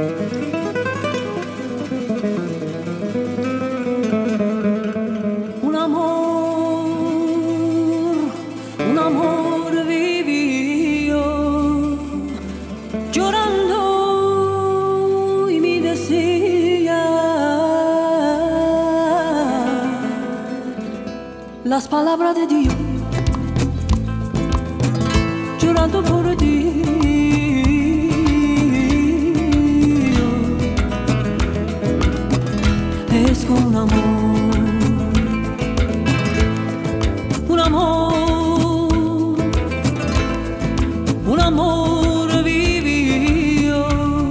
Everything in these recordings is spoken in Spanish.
Un amor viví yo, llorando y me decía las palabras de Dios, llorando por ti. Es con amor, un amor viví yo,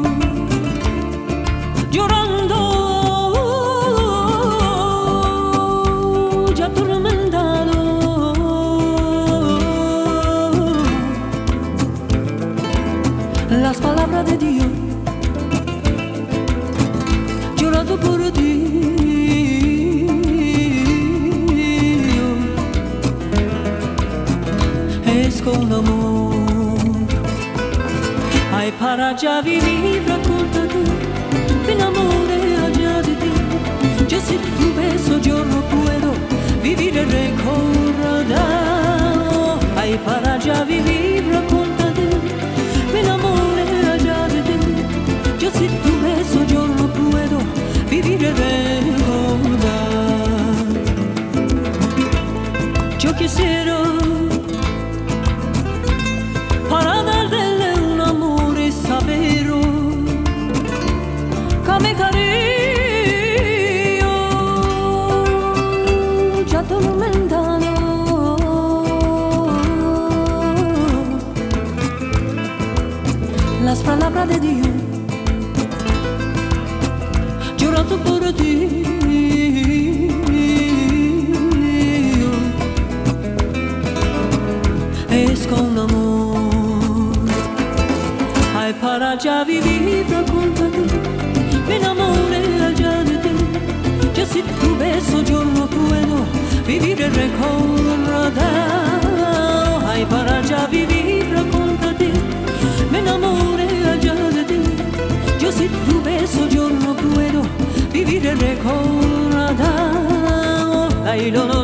llorando y atormentado. Las palabras de Dios, llorando por ti. Es con amor. Ay, para ya vivir raccontati, me enamoré allá de ti. Yo sin tu beso yo no puedo vivir recordado. Ay, para ya vivir raccontati, me enamoré allá de ti. Yo sin tu beso yo no puedo vivir recordar. Yo quisiera para darle un amor sabero que me cariño ya atormentado. Las palabras de Dios, llorando por ti. Es con amor. Ay, para ya vivir raccontati, me enamoré allá de ti. Yo sin tu beso yo no puedo vivir recordado. Ay, para ya vivir raccontati, me enamoré allá de ti. Yo sin tu beso yo no puedo vivir recordado. Ay, no, no.